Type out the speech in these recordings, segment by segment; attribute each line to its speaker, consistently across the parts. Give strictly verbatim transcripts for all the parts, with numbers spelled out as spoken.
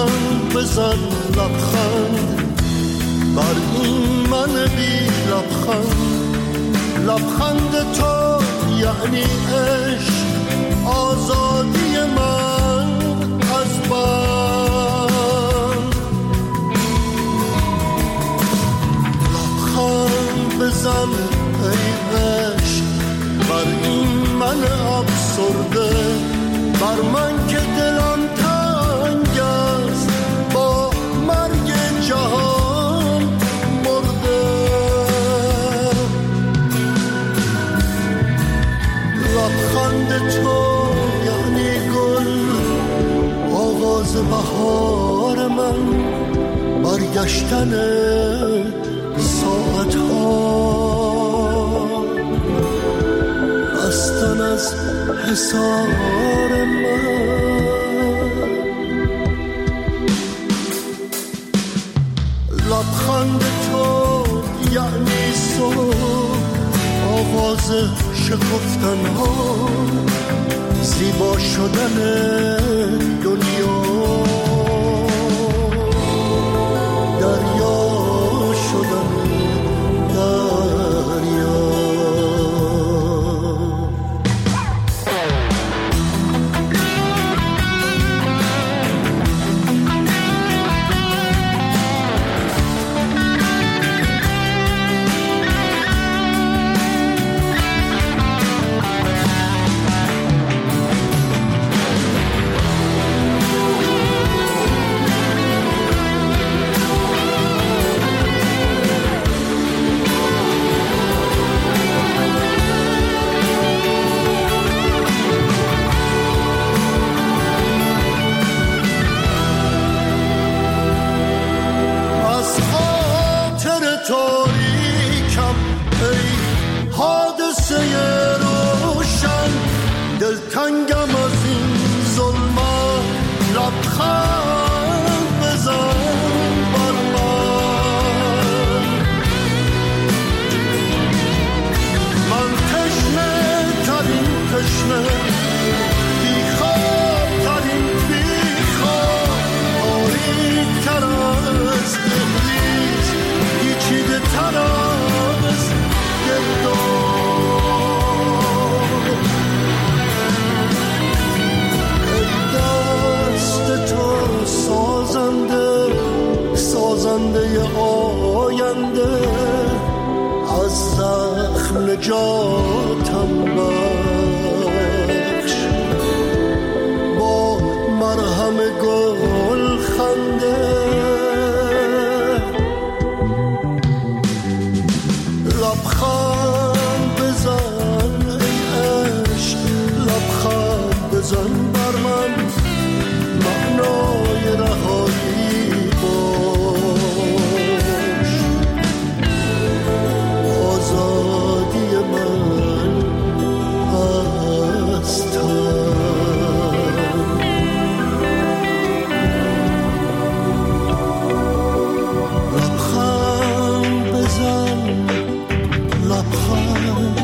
Speaker 1: لبخند بزن، لبخند بر این من بی لبخند. لبخند تو یعنی عشق، آزادی من از بند. لبخند بزن ای عشق بر این من افسرده، بر من که دلم تنگ است با مرگ جهان مرده. لبخند تو یعنی گل، آغاز بهار من، برگشتن ساعت ها، رستن از حصار من. لبخند تو یعنی صبح، آغاز شکفتن ها، زیبا شدن دنیا، دریا شدن دریا. دلتنگم از این ظلمت، لبخند بزن بر من. من تشنه ترین تشنه، بیخواب ترین بیخواب، تاریک تر از دهلیز، پیچیده تر از گرداب. تو سازنده، سازنده آینده، از زخم نجاتم بخش، با مرهم گل خنده. لبخند بزن ای عشق، لبخند بزن بر من، معنای رهایی باش، آزادی من از تن. لبخند بزن، لبخند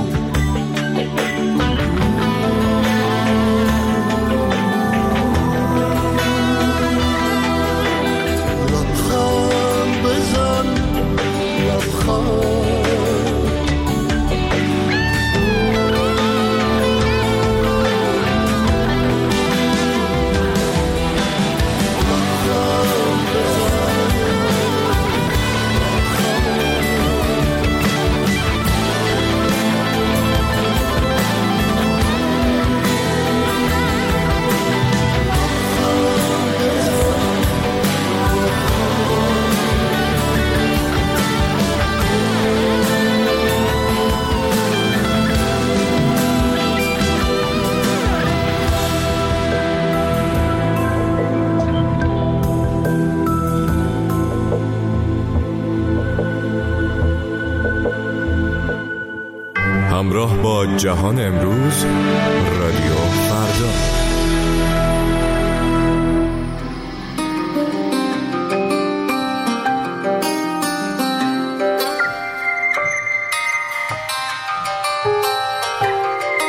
Speaker 2: همراه با جهان امروز، رادیو فردا.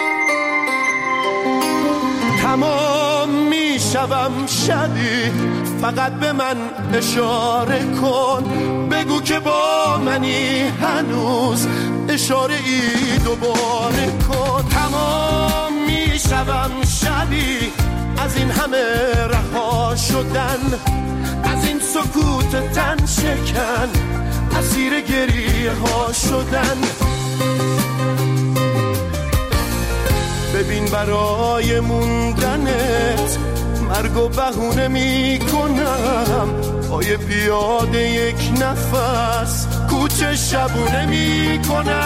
Speaker 1: تمام می شوم شبی فقط به من اشاره کن، بگو که با منی هنوز، اشاره ای دوباره کن. تمام میشوم شبی از این همه رها شدن، از این سکوت تن شکن، اسیر گریه ها شدن. ببین برای موندنت مرگ و بهونه می کنم، پای پیاده یک نفس کوچه شبونه می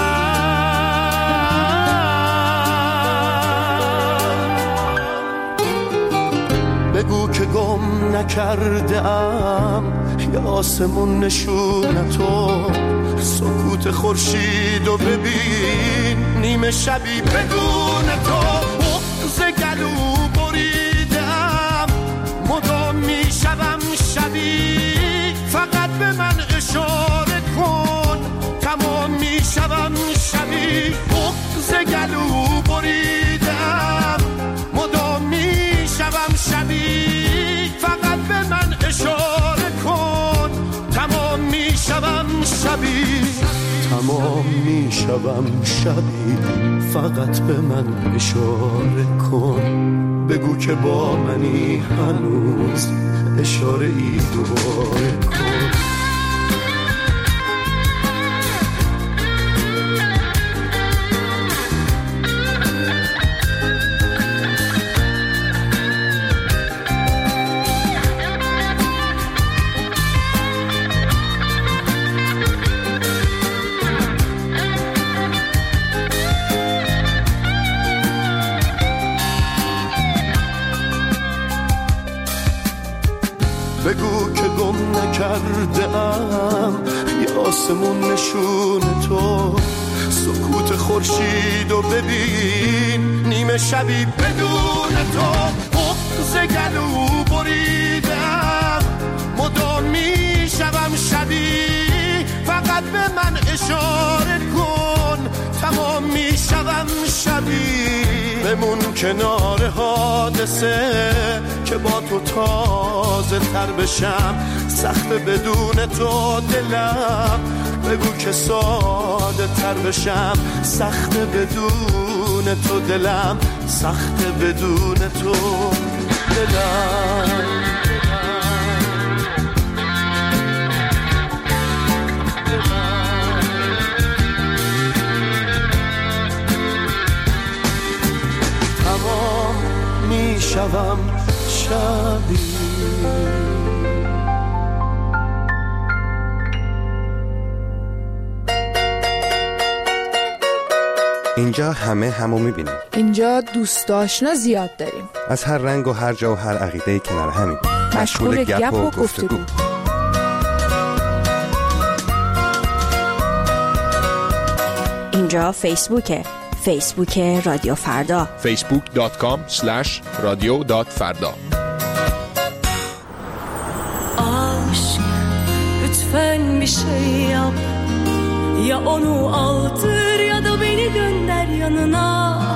Speaker 1: کنم. بگو که گم نکرده ام یا آسمون نشونتو، سکوت خورشید و ببین نیمه شبی بدون تو. بغض گلو بریدم مدام میشوم شبی، فقط به من اشاره کن، تمام میشوم شبی. بغض گلو بریدم مدام میشوم شبی، فقط به من اشاره کن، تمام میشوم شبی. تمام میشوم شبی، فقط به من اشاره کن، بگو که با منی هنوز، اشاره ای دوباره کن. بگو که گم نکرده ام یا آسمون نشون تو، سکوت خورشید و ببین نیمه شبی بدون تو. بغض گلو بریدم مدام میشوم شبی، فقط به من اشاره کن، تمام میشوم شبی. بمون کنار حادثه که با تو تازه تر بشم، سخت بدون تو دلم، بگو که ساده تر بشم، سخت بدون تو دلم، سخت بدون تو دلم. تمام میشوم شبی.
Speaker 3: اینجا همه همو میبینیم.
Speaker 4: اینجا دوست آشنا زیاد داریم،
Speaker 3: از هر رنگ و هر جا و هر عقیده‌ای کنار همین،
Speaker 4: مشغول گپ و گفتگو.
Speaker 5: اینجا فیسبوکه، فیسبوک رادیو فردا،
Speaker 2: فیسبوک دات کام اسلش رادیو دات فردا.
Speaker 6: Aşk lütfen bir şey yap, ya onu aldır ya da beni gönder yanına.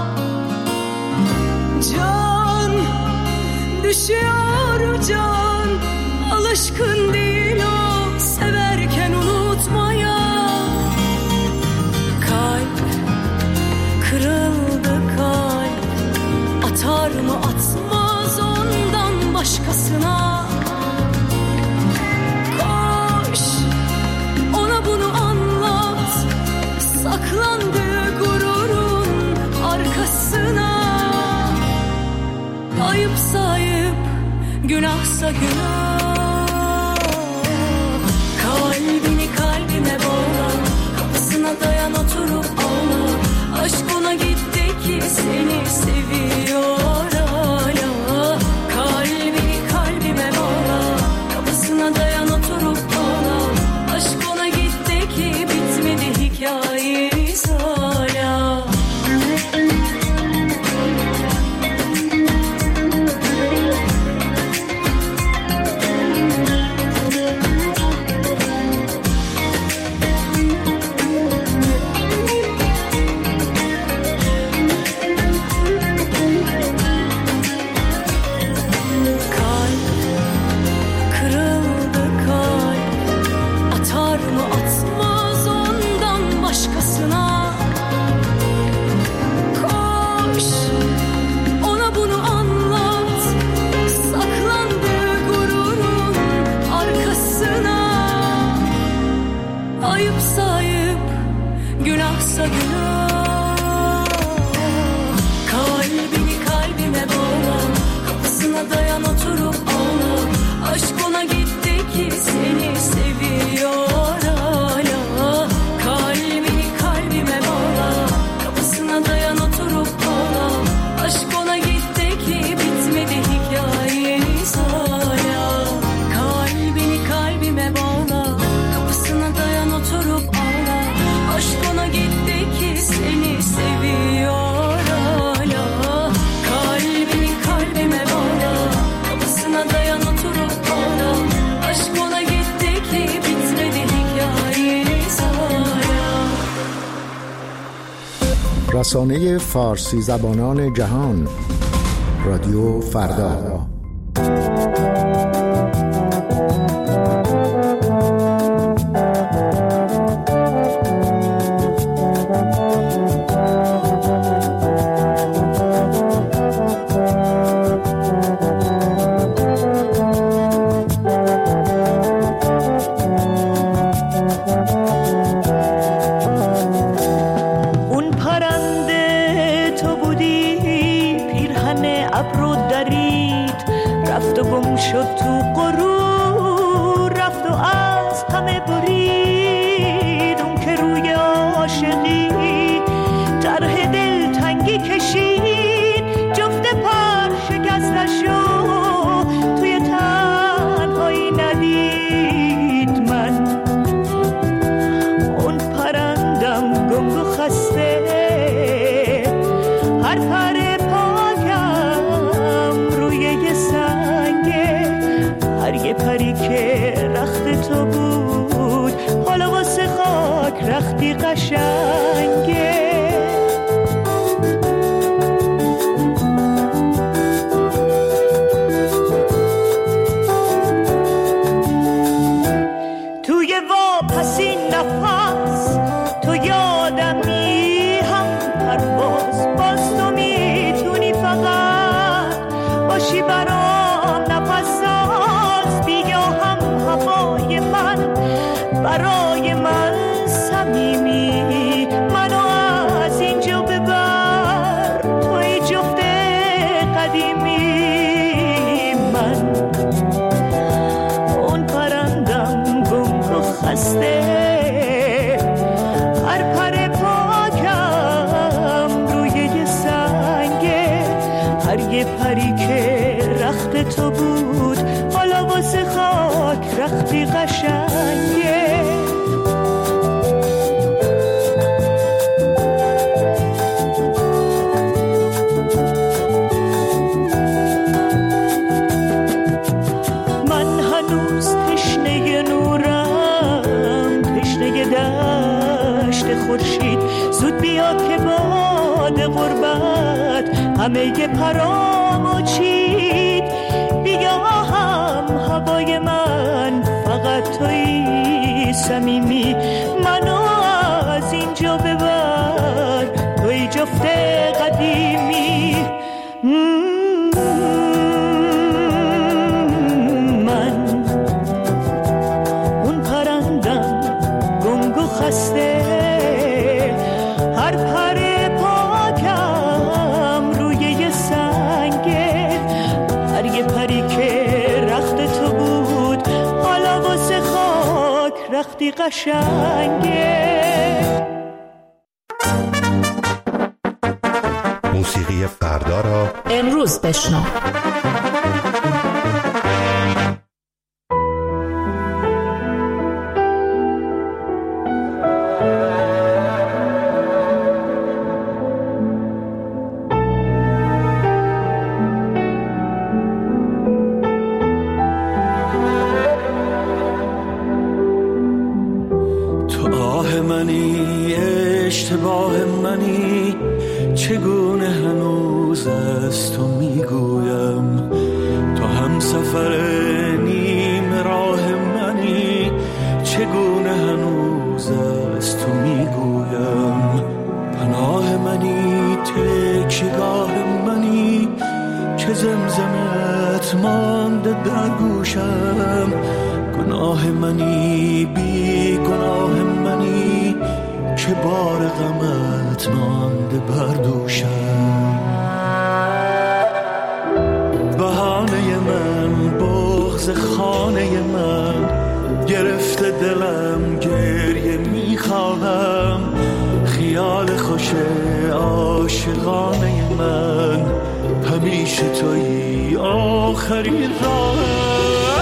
Speaker 6: Can düşüyor can, alışkın değil o severken unutmaya. Kalp kırıldı, kalp atar mı atmaz ondan başkasına. Koş ona bunu anlat, saklandığı gururun arkasına. Ayıpsa ayıp, günahsa günah. Kalbini kalbime bağla, kapısına dayan oturup ağla. Aşk ona gitti ki seni seviyor hala. Kalbini kalbime bağla, kapısına dayan oturup ağla. Aşk ona gitti ki bitmedi hikayemiz hala. günah. Kalbini kalbime bağla, kapısına dayan oturup ağla. Aşk ona gitti ki seni seviyor hala. Kalbini kalbime bağla, kapısına dayan oturup ağla. Aşk ona gitti ki bitmedi hikayemiz hala. Kalbini kalbime bağla, kapısına dayan oturup ağla. Aşk ona gitti ki seni seviyor hala. Kalbini kalbime bağla, kapısına dayan oturup ağla. Aşk ona gitti ki bitmedi hikayemiz hala.
Speaker 7: رسانه فارسی زبانان جهان، رادیو فردا.
Speaker 8: شد تو غرور رفت و از همه برید. اون که روی عاشقی طرح دل تنگی کشید، جفت پر شکستشو توی تنهایی ندید. من اون پرندم گنگ و خسته، هر پر یه پری که رخت تو بود، حالا واسه خاک رختی قشنگه. توی واپسی نفس تو یادمی، هم پرواز باز تو میتونی فقط باشی برام نفس برای من صمیمی. منو از اینجا ببر، توی جفت قدیمی. من اون پرندم گنگ و خسته، هر پر پاکم روی یه سنگه. هر یه پری که رخت تو بود، حالا واسه خاک رختی قشنگه. خورشید زود بیا که باد غربت همه ی پرامو چید. بیا هم هوای من فقط توی صمیمی. منو از اینجا ببر، توی جفت قدیمی. من اون پرندم گنگ و خسته، هر پر پاکم روی یه سنگه. هر یه پری که رخت تو بود، حالا واسه خاک رختی قشنگه.
Speaker 3: موسیقی فردا را
Speaker 4: امروز بشنو.
Speaker 1: اشتباه منی، چگونه هنوز از تو میگویم. تو هم سفر نیم راه منی، چگونه هنوز از تو میگویم. پناه منی، تکیه‌گاه منی، که زمزمت مانده در گوشم. گناه منی، بی گناه منی، که بار غمت مانده بر دوشم. بهانه من بغض خانه من گرفته دلم گریه میخواهم. خیال خوش عاشقانه من همیشه تویی آخرین راهم.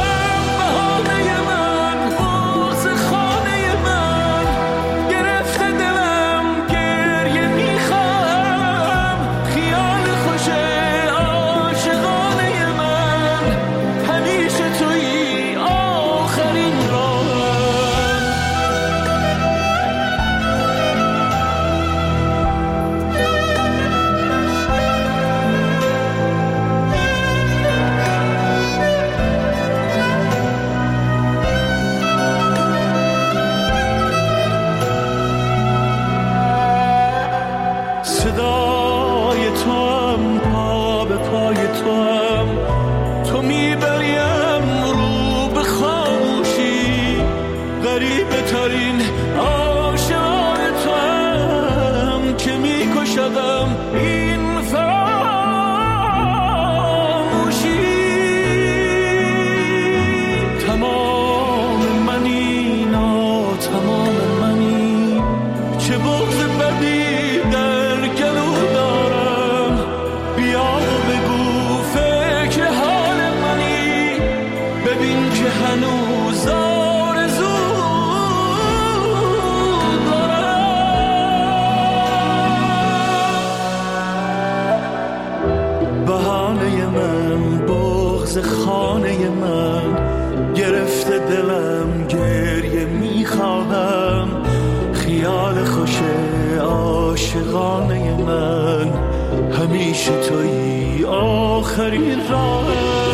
Speaker 1: خانه من گرفته دلم گریه میخواهم. خیال خوش عاشقانه من همیشه تویی آخرین راهم.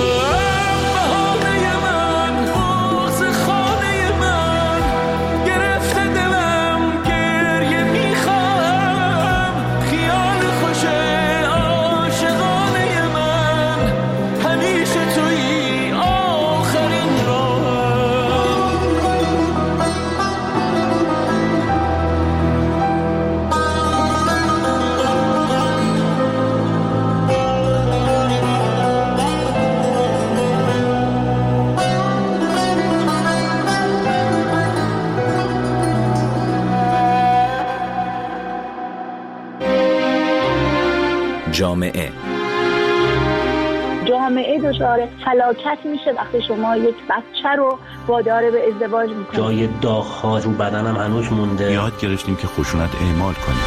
Speaker 9: جامعه
Speaker 10: جامعه دچار فلاکت میشه وقتی شما یک بچه رو وادار به ازدواج میکنید.
Speaker 11: جای داغ‌ها رو بدنم هنوز مونده.
Speaker 12: یاد گرفتیم که خشونت اعمال کنیم.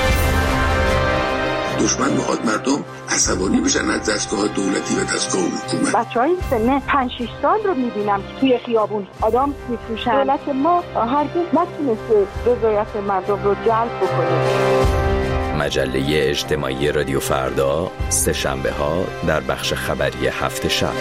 Speaker 13: دشمن میخواد مردم عصبانی بشن از دستگاه دولتی و دستگاه حکومت.
Speaker 10: بچهای سن پنج شش سال رو میبینم که توی خیابون آدم میفروشن. دولت ما هرگز نتونسته رضایت مردم رو جلب بکنه.
Speaker 9: مجله اجتماعی رادیو فردا سه شنبه ها در بخش خبری هفت شب.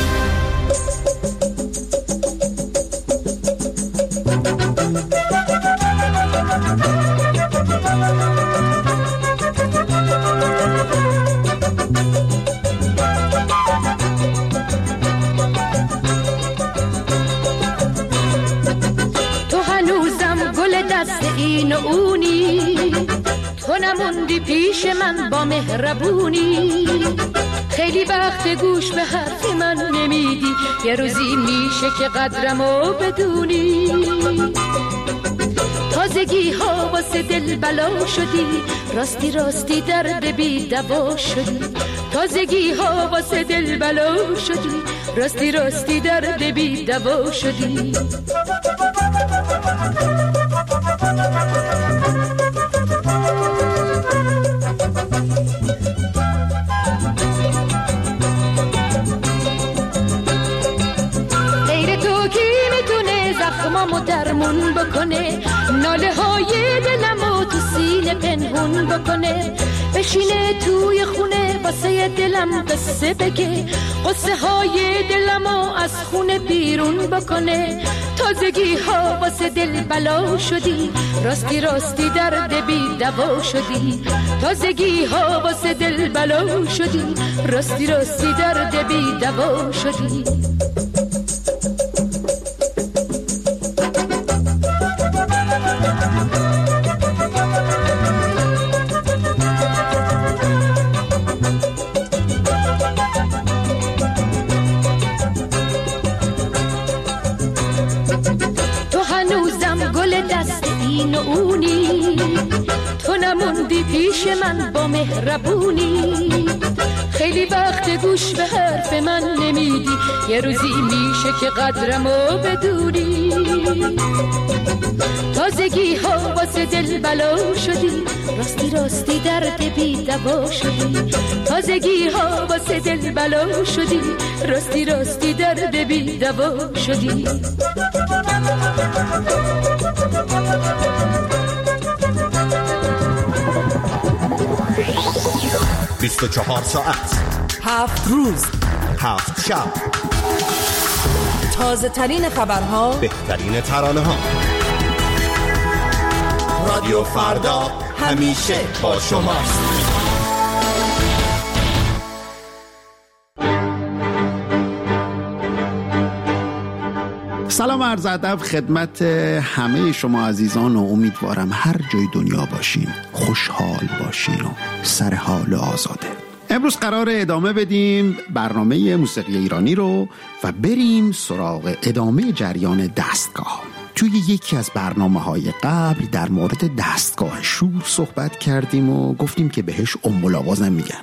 Speaker 14: تو هنوزم گل دست این و اونی، تو نموندی پیش من با مهربونی. خیلی وقت گوش به حرف من نمیدی، یه روزی میشه که قدرمو بدونی. تازگی ها واسه دل بلا شدی، راستی راستی درد بی دوا شدی. تازگی ها واسه دل بلا شدی، راستی راستی درد بی دوا شدی. زخمامو درمون بکنه، ناله های دلمو تو سینه پنهون بکنه. بشینه توی خونه واسه دلم قصه بگه، قصه های دلمو از خونه بیرون بکنه. تازگی ها واسه دل بلا شدی، راستی راستی درد بی دوا شدی. تازگی ها واسه دل بلا شدی، راستی راستی درد بی دوا شدی. این و اونی، تو نموندی پیش من با مهربونی. خیلی وقت گوش به حرف من نمیدی، یه روزی میشه که قدرمو بدونی. تازگی ها واسه دل بلا شدی، راستی راستی درد بی دوا شدی. تازگی ها واسه دل بلا شدی، راستی راستی درد بی دوا شدی.
Speaker 3: بیست و چهار ساعت،
Speaker 15: هفت روز،
Speaker 3: هفت شب،
Speaker 15: تازه ترین خبرها،
Speaker 3: بهترین ترانه ها. رادیو فردا همیشه با شماست.
Speaker 16: سلام و عرض ادب خدمت همه شما عزیزان و امیدوارم هر جای دنیا باشین خوشحال باشین و سر حال و آزاده. امروز قرار ادامه بدیم برنامه موسیقی ایرانی رو و بریم سراغ ادامه جریان دستگاه. توی یکی از برنامه‌های قبل در مورد دستگاه شور صحبت کردیم و گفتیم که بهش ام الاواز هم میگن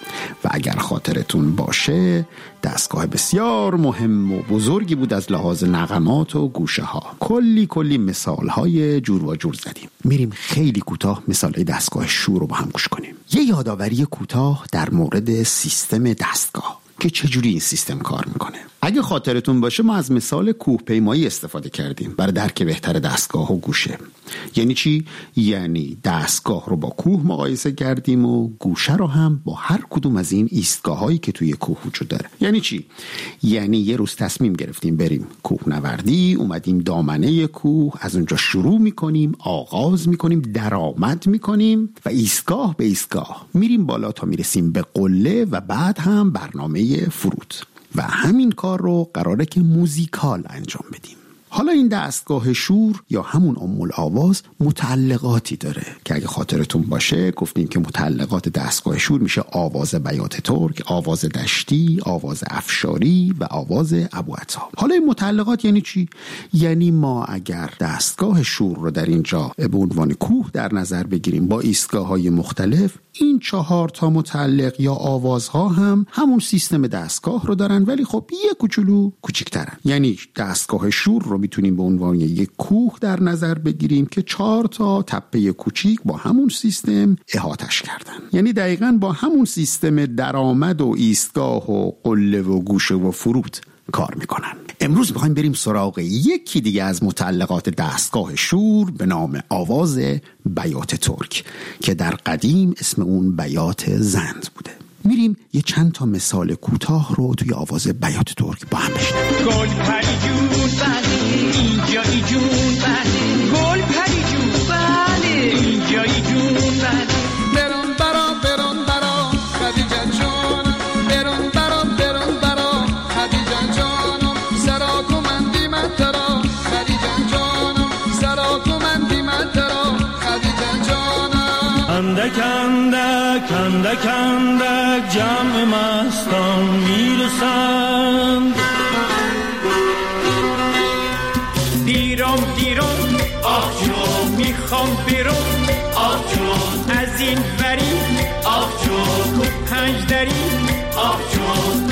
Speaker 16: و اگر خاطرتون باشه دستگاه بسیار مهم و بزرگی بود از لحاظ نغمات و گوشه ها. کلی کلی مثال های جور و جور زدیم. میریم خیلی کوتاه مثال دستگاه شور رو با هم گوش کنیم. یه یادآوری کوتاه در مورد سیستم دستگاه که چجوری این سیستم کار میکنه. اگه خاطرتون باشه ما از مثال کوه پیمایی استفاده کردیم برای درک بهتر دستگاه و گوشه. یعنی چی؟ یعنی دستگاه رو با کوه مقایسه کردیم و گوشه رو هم با هر کدوم از این ایستگاه هایی که توی کوه وجود داره. یعنی چی؟ یعنی یه روز تصمیم گرفتیم بریم کوه نوردی، اومدیم دامنه کوه، از اونجا شروع میکنیم، آغاز میکنیم، درآمد میکنیم و ایستگاه به ایستگاه میریم بالا تا میرسیم به قله و بعد هم برنامه فرود. و همین کار رو قراره که موزیکال انجام بدیم. حالا این دستگاه شور یا همون ام الاواز متعلقاتی داره که اگه خاطرتون باشه گفتیم که متعلقات دستگاه شور میشه آواز بیات ترک، آواز دشتی، آواز افشاری و آواز ابوعطا. حالا این متعلقات یعنی چی؟ یعنی ما اگر دستگاه شور رو در اینجا به عنوان کوه در نظر بگیریم با ایستگاه‌های مختلف، این چهار تا متعلق یا آوازها هم همون سیستم دستگاه رو دارن ولی خب یه کوچولو کوچیک‌ترن. یعنی دستگاه شور رو میتونیم به عنوان یک کوه در نظر بگیریم که چهار تا تپه کوچیک با همون سیستم احاطش کردن. یعنی دقیقاً با همون سیستم درآمد و ایستگاه و قله و گوشه و فرود کار میکنن. امروز میخوایم بریم سراغ یکی دیگه از متعلقات دستگاه شور به نام آواز بیات ترک که در قدیم اسم اون بیات زند بوده. میریم یه چند تا مثال کوتاه رو توی آواز بیات ترک با هم بشنویم.
Speaker 17: گل پری جون بله اینجایی جون بله، گل پری جون بله اینجایی جون بله، برون برام برون برام خدیجه جانم، برون برام برون برام خدیجه جانم، سرا کمندی من ترا خدیجه جانم، سرا کمندی من ترا خدیجه جانم.
Speaker 1: اندک اندک اندک اندک جمع مستان میرسند،
Speaker 17: دیرم دیرم آه جون میخوام بیرون آه جون، از این وری آه جون پنج دری آه جون.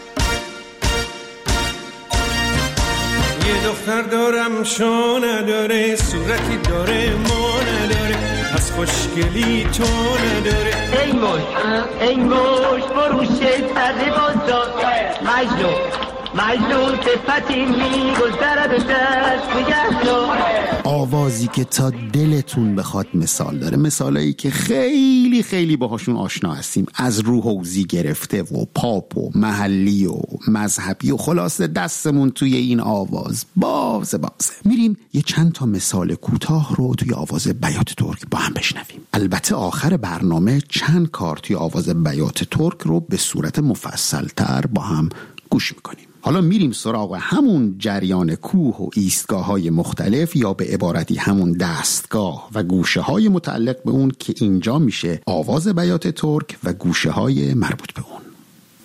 Speaker 17: یه دختر دارم شو نداره، صورتی داره ما نداره، از خوشگلی تو نداره.
Speaker 18: ای موش ای موش بروشه پرده بازدار مجنون مجنون صفتی میگذرد و دست نگهدار.
Speaker 16: آوازی که تا دلتون بخواد مثال داره، مثالایی که خیلی خیلی باهاشون آشنا هستیم، از روح حوزی گرفته و پاپ و محلی و مذهبی و خلاصه دستمون توی این آواز بازه بازه. میریم یه چند تا مثال کوتاه رو توی آواز بیات ترک با هم بشنویم. البته آخر برنامه چند کار توی آواز بیات ترک رو به صورت مفصل تر با هم گوش میکنیم. حالا میریم سراغ همون جریان کوه و ایستگاه های مختلف یا به عبارتی همون دستگاه و گوشه های متعلق به اون که اینجا میشه آواز بیات ترک و گوشه های مربوط به اون.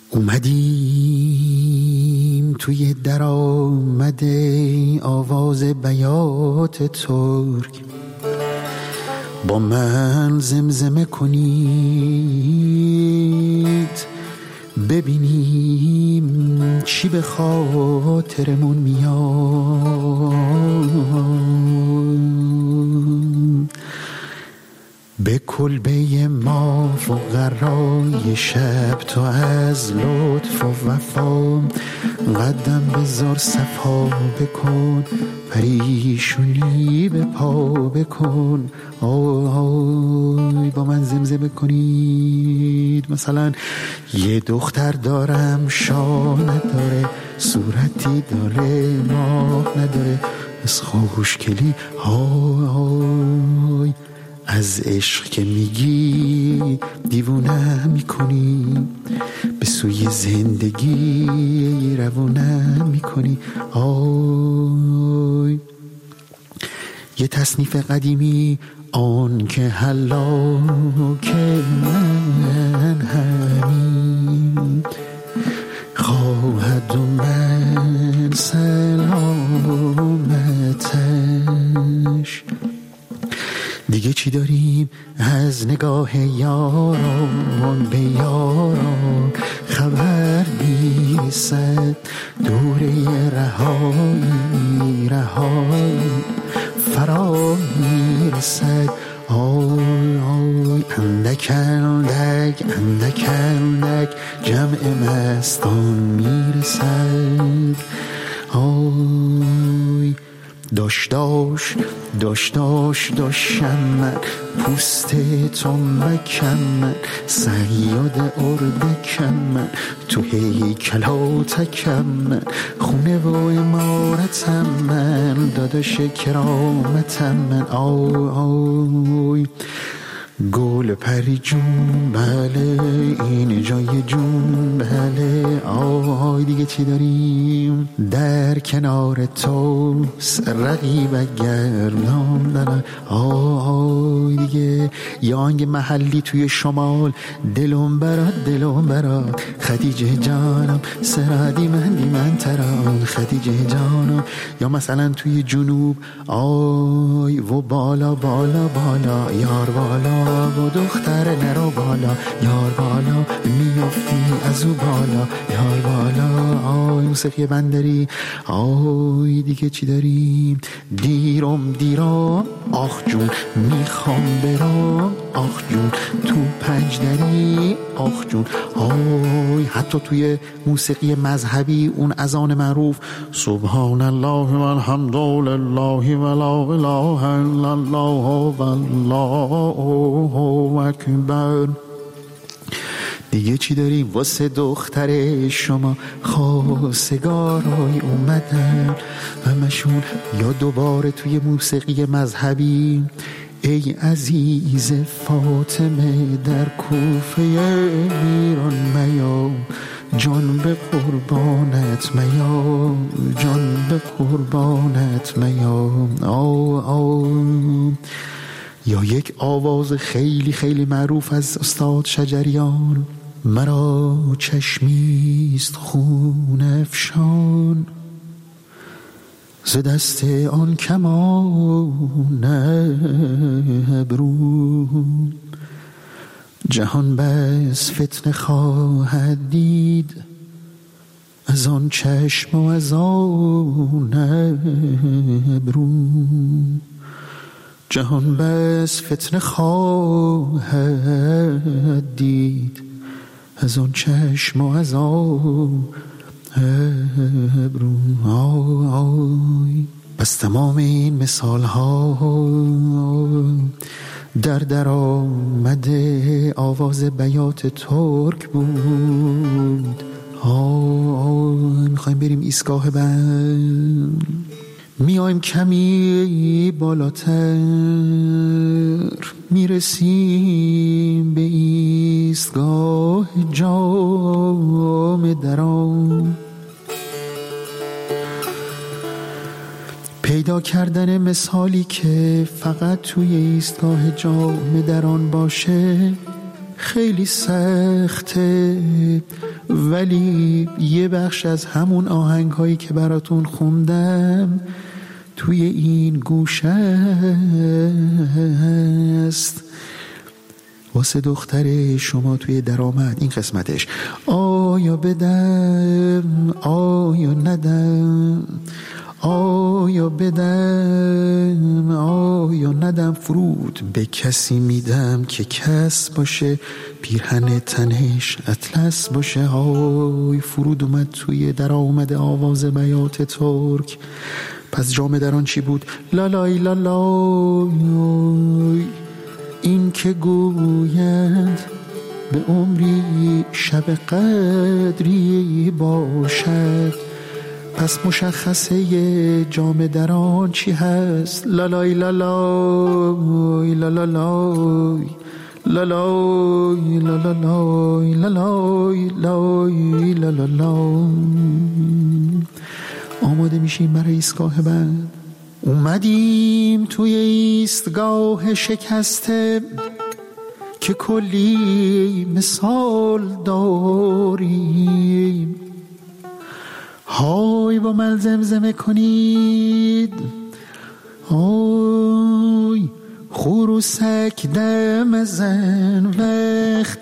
Speaker 16: اومدیم توی درآمد آواز بیات ترک، با من زمزمه کنید ببینیم چی به خاطرمون میاد. به کلبه ما فقرای شب تو از لطف و وفا قدم بذار صفا بکن پریشونی به پا بکن. آی با من زمزمه کنید مثلا یه دختر دارم شاه نداره صورتی داره ماه نداره از خوشگلی های از عشق که میگی دیوونه میکنی به سوی زندگی روونه میکنی. آی یه تصنیف قدیمی آن که حلا که من همین خواهد و من سلامتش. دیگه چی داریم از نگاه یاران به یاران خبر میرسد دوره رهایی رهایی فرا میرسد. آی آی اندک اندک اندک اندک جمع مستان میرسد. آی داش داش داش داش داشم من پوست تنبکم من صیاد اردکم من تو هیکلاتکم من خونه و امارتم من داداش کرامتم من. آی آی گل پری جون بله این جای جون بله. آهای دیگه چی داریم در کنار تو رقیب گردان دارم. آهای دیگه یا آنگ محلی توی شمال دلم برات دلم برات خدیجه جانم سرادی من دی من تران خدیجه جانم. یا مثلا توی جنوب آی و بالا بالا بالا یار بالا و دختر نرو بالا یار بالا میافتی از او بالا یار بالا. آی موسیقی بندری. آی دیگه چی داریم دیرم دیرم آخ جون میخوام برام آخ جون تو پنج دری آخ جون. آی حتی توی موسیقی مذهبی اون اذان معروف سبحان الله و الحمد لله و لا اله الا الله والله اکبر. دیگه چی داریم واسه دختر شما خواستگارای اومدن همشون یا دوباره توی موسیقی مذهبی ای عزیز فاطمه در کوفه ایران میا جان به قربانت میا جان به قربانت میا. آو آو یا یک آواز خیلی خیلی معروف از استاد شجریان مرا چشمیست خون افشان ز دست آن کمان ابرو جهان بس فتنه خواهد دید از آن چشم و از آن ابرو جهان بس فتنه خواهد دید از آن چشم و از آن ابرو. آی پس تمام این مثال ها در در آمده آواز بیات ترک بود. آی میخوایم بریم ایستگاه بند میایم کمی بالاتر میرسیم به ایستگاه جام درام. پیدا کردن مثالی که فقط توی ایستگاه جام دران باشه خیلی سخته، ولی یه بخش از همون آهنگ هایی که براتون خوندم تو توی این گوش است واسه دختر شما توی درآمد. این قسمتش آیا بدم آیا ندم، آیا بدم آیا ندم. فرود به کسی میدم که کس باشه، پیرهن تنش اطلس باشه. های فرود اومد توی درآمد آواز بیات ترک. پس جام در آن چی بود؟ لالای لالای. این که گویند به عمری شب قدری باشد، پس مشخصه جام در آن چی هست؟ لالای لالای لالای لالای لالای لالای لالای لالای. آماده میشیم برای ایستگاه بعد. اومدیم توی ایستگاه شکسته که کلی مثال داریم. های با من زمزمه کنید، های خروسک دم زن وقت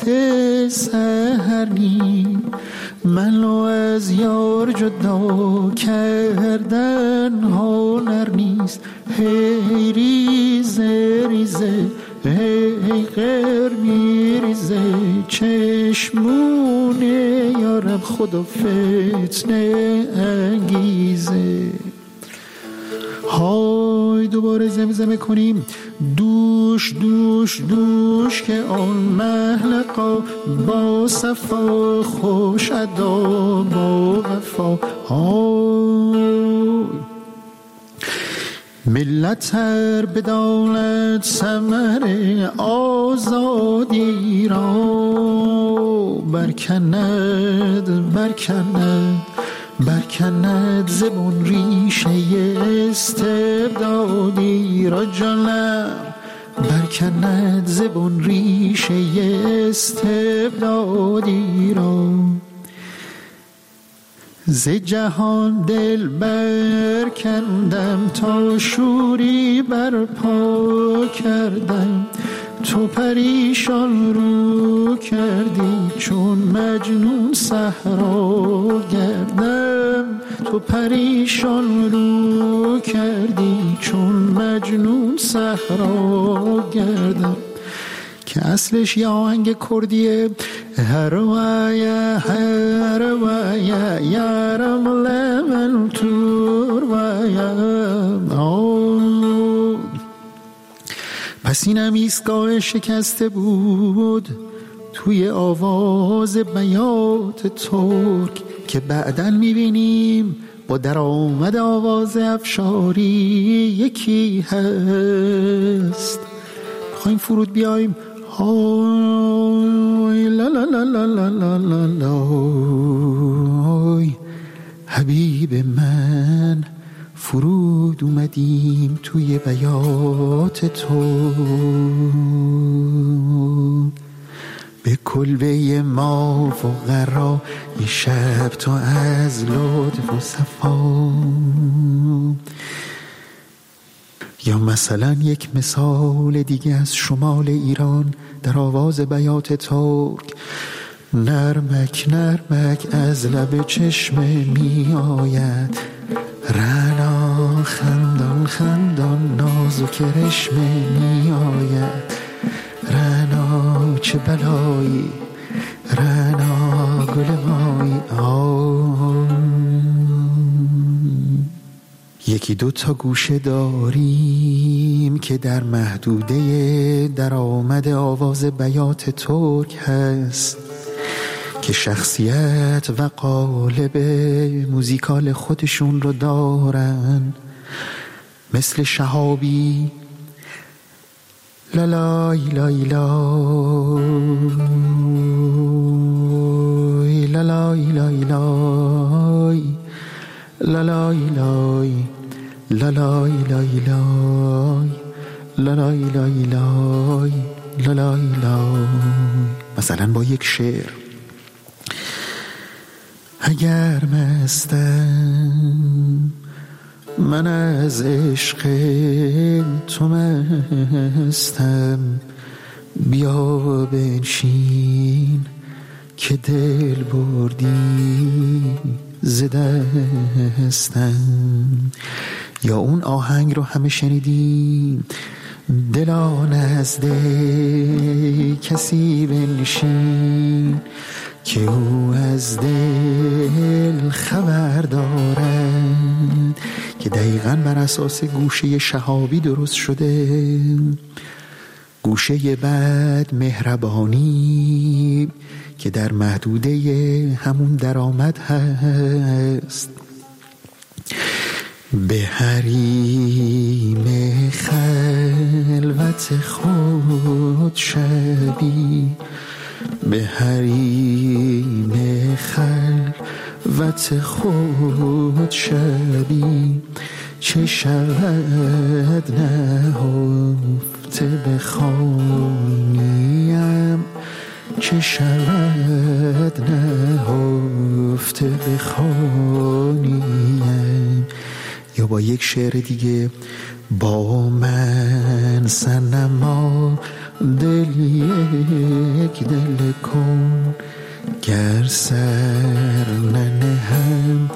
Speaker 16: سحرنی، منو از یار جدا کردن هنر نیست. هی ریزه ریزه هی غیر میریزه، چشمونه یارم خدا فتنه انگیزه. های دوباره زمزمه کنیم، دوش دوش دوش که آن محلقا با صفا خوش ادا با وفا. های ملت هر بداند ثمر آزادی را برکند برکند برکند زبون ریشه استبدادی را. جانم برکند زبون ریشه استبدادی را. ز جهان دل برکندم تا شوری برپا کردم، تو پریشان رو کردی چون مجنون صحرا گردم. تو پریشان رو کردی چون مجنون صحرا گردم. که اصلش یه آهنگ کردیه، هر ویا هر ویا یارم لمن تور ویا. پس اینم ایستگاه شکسته بود توی آواز بیات ترک که بعداً میبینیم با درآمد آواز افشاری یکی هست. بخوایم فرود بیایم، های لا لا لا لا لا لا لا لا. حبیب من فرود اومدیم توی بیات تو، به کلبه ما فقرا یه شب تو از لطف و صفا. یا مثلا یک مثال دیگه از شمال ایران در آواز بیات ترک. نرمک نرمک از لب چشمه می آید، رنا خندان خندان نازک رشمه می آید. رنا چه بلایی، رنا گل مایی. یکی دو تا گوشه داریم که در محدوده درآمد آواز بیات ترک هست، که شخصیت و قالب موزیکال خودشون رو دارن، مثل شهابی لالای لای لای لالای لای لای لالای لای لالای لای لای لالای لای لای لالای لای. مثلا با یک شعر، اگر مستم من از عشق تو مستم، بیا بنشین که دل بردی ز دستم. یا اون آهنگ رو همه شنیدیم، دلا نزد کسی بنشین که او از دل خبر دارد، که دقیقاً بر اساس گوشه شهابی درست شده. گوشه بعد مهربانی که در محدوده همون درآمد هست. به حریم خلوت خود شبی، به حریم خلوت خود شبی، چه شود نهفته بخوانیم، چه شود نهفته بخوانیم. یا با یک شعر دیگه، با من صنما دل یک دل کن، گر سر ننهم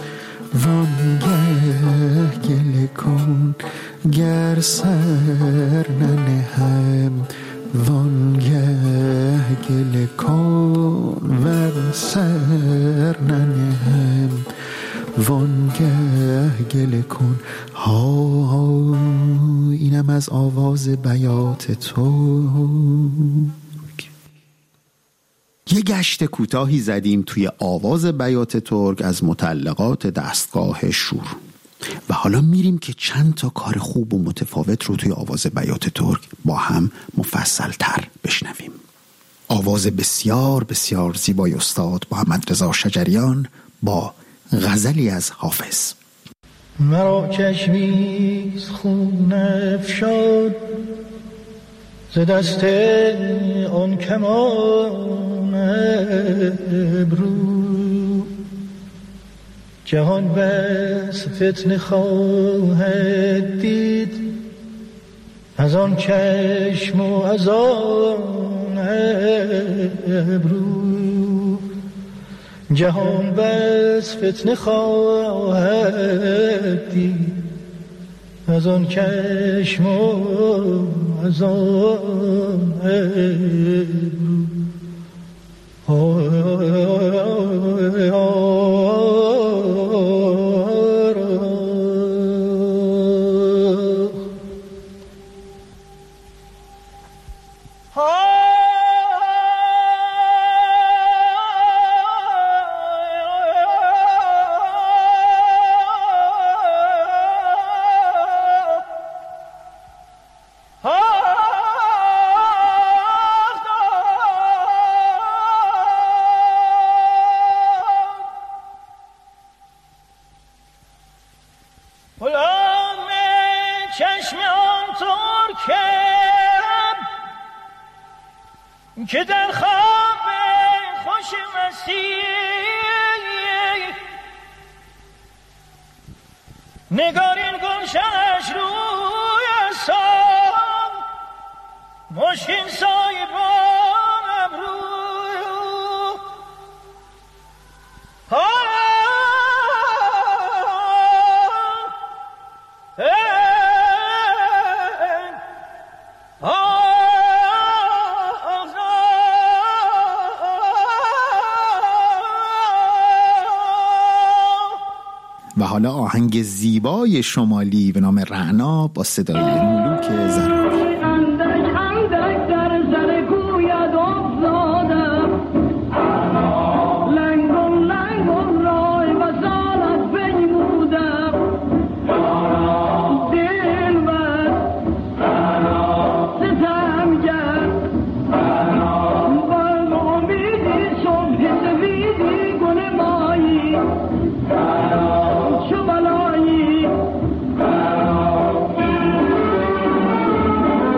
Speaker 16: وانگه گل کن، گر سر ننهم وانگه گل کن، ور سر ننهم وانگه گل کن. ها اینم از آواز بیات تو. یه گشت کوتاهی زدیم توی آواز بیات ترک از متعلقات دستگاه شور و حالا میریم که چند تا کار خوب و متفاوت رو توی آواز بیات ترک با هم مفصل تر بشنویم. آواز بسیار بسیار زیبای استاد محمد رضا شجریان با غزلی از حافظ.
Speaker 1: مرا چشمی خون افشاد ز دست آن کمان ابرو، جهان بس فتنه خواهد دید از آن چشم و از آن ابرو، جهان بس فتنه خواهد دید از آن چشم و از آن ابرو.
Speaker 19: که در خواب خوش مسیح نگارین گلشنش روی سام مشکین سایبان ابرو
Speaker 16: و حالا آهنگ زیبای شمالی به نام رعنا با صدای ملوک زرابی.
Speaker 19: شو بلایی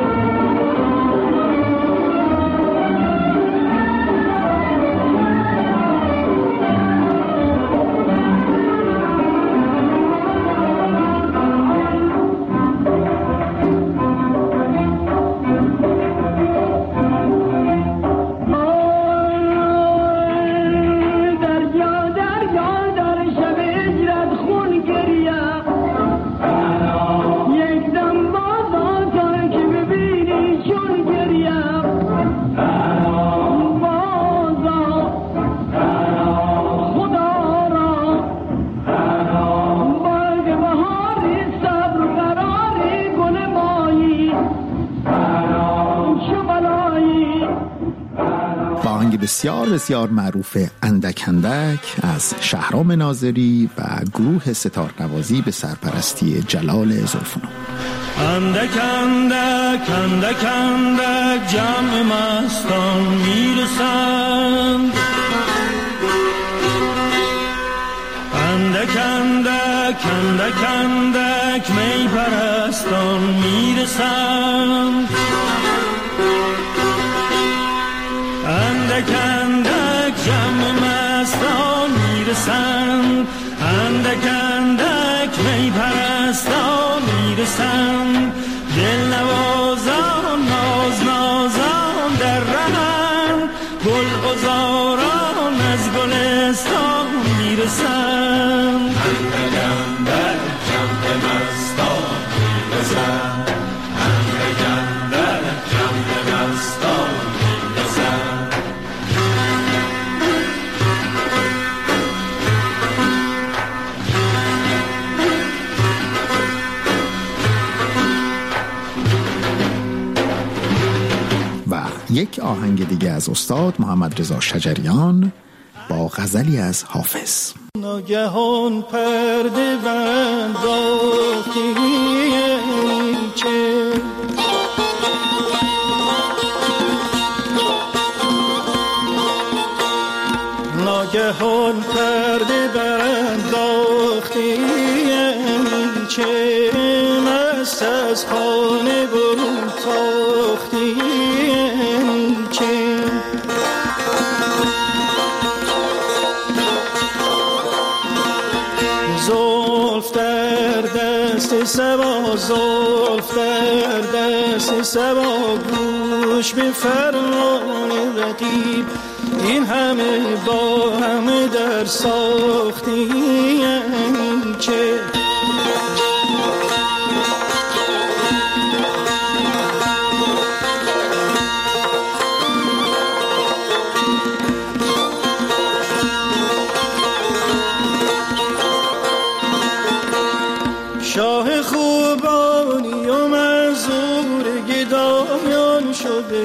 Speaker 16: بسیار بسیار معروف اندک اندک از شهرام ناظری و گروه ستارنوازی به سرپرستی جلال زلفنو.
Speaker 1: اندک اندک اندک اندک جمع مستان میرسند، اندک اندک اندک اندک می پرستان میرسند، اندک اندک جمع مستان میرسند، اندک اندک می پرستان میرسند، دل نوازان ناز نازان در رهند، گل غزاران از گلستان میرسند، اندک اندک جمع مستان میرسند، اندک اندک جمع مستان میرسند.
Speaker 16: یک آهنگ دیگه از استاد محمد رضا شجریان با غزلی از حافظ.
Speaker 1: ناگهان پرده بنداختی چه ناگهان پرده بنداختی چه مست از خانه برون تاختی چه زلف در دست سبا زلف در دست سبا گوش به فرمان رقیب این همه با همه در ساختی چه شاه خوبانی و منظور گدایان شده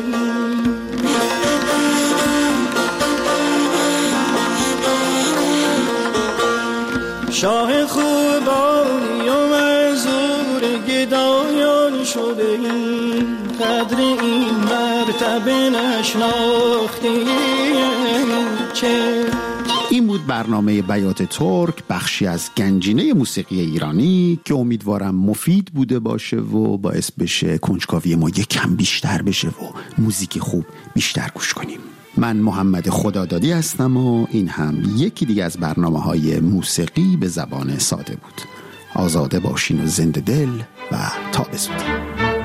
Speaker 1: شاه خوبانی و منظور گدایان شده قدر این مرتبه نشناختی چه.
Speaker 16: این بود برنامه بیات ترک، بخشی از گنجینه موسیقی ایرانی که امیدوارم مفید بوده باشه و باعث بشه کنجکاوی ما یک کم بیشتر بشه و موزیک خوب بیشتر گوش کنیم. من محمد خدادادی هستم و این هم یکی دیگه از برنامه‌های موسیقی به زبان ساده بود. آزاده باشین و زنده دل و تا به زودی.